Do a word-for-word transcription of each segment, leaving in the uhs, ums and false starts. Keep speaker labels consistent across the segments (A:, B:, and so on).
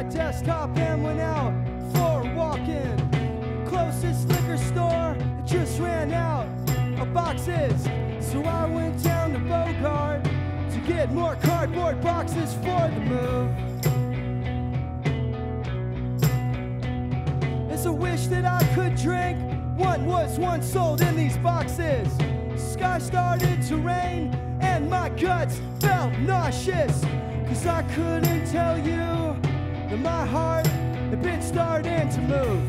A: desktop and went out for a walk-in. Closest liquor store, it just ran out of boxes. So I went down to Bogart to get more cardboard boxes for the move. It's a wish that I could drink what was once sold in these boxes. Sky started to rain and my guts felt nauseous, 'cause I couldn't tell you that my heart had been starting to move.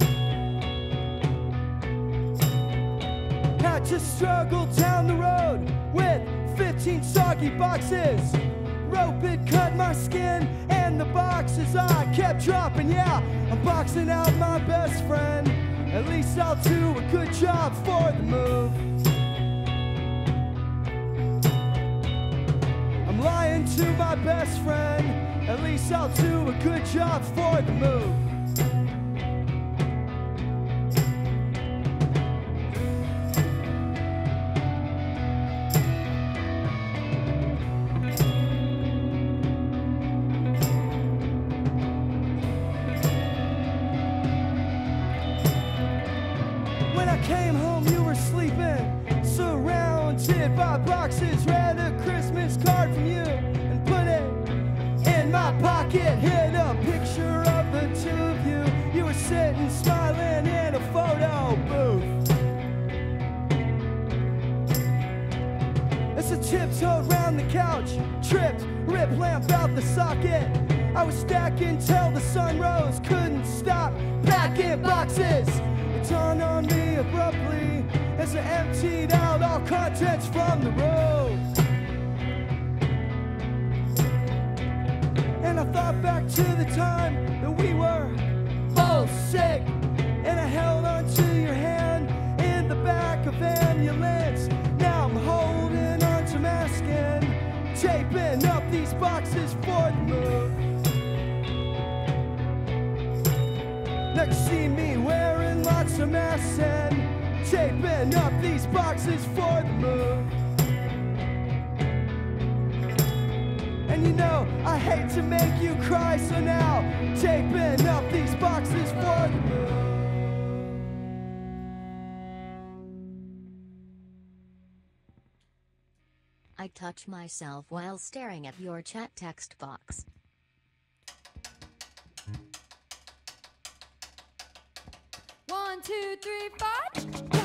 A: Had to struggle down the road with fifteen soggy boxes. Rope had cut my skin and the boxes I kept dropping. Yeah, I'm boxing out my best friend. At least I'll do a good job for the move. I'm lying to my best friend. At least I'll do a good job for the move. When I came home, you were sleeping, surrounded by boxes. Read a Christmas card from you and put it in my pocket. Hid a picture of the two of you. You were sitting smiling in a photo booth. As I tiptoed round the couch, tripped, rip lamp out the socket. I was stacking till the sun rose, couldn't stop packing boxes. It dawned on me abruptly as I emptied out all contents from the road. And I thought back to the time that we were both sick, and I held onto your hand in the back of ambulance. Now I'm holding onto my skin, taping up these boxes for the move. Next see me wearing lots of masks and taping up these boxes for the move. And you know, I hate to make you cry, so now taping up these boxes for the move.
B: I touch myself while staring at your chat text box.
C: One, two, three, four.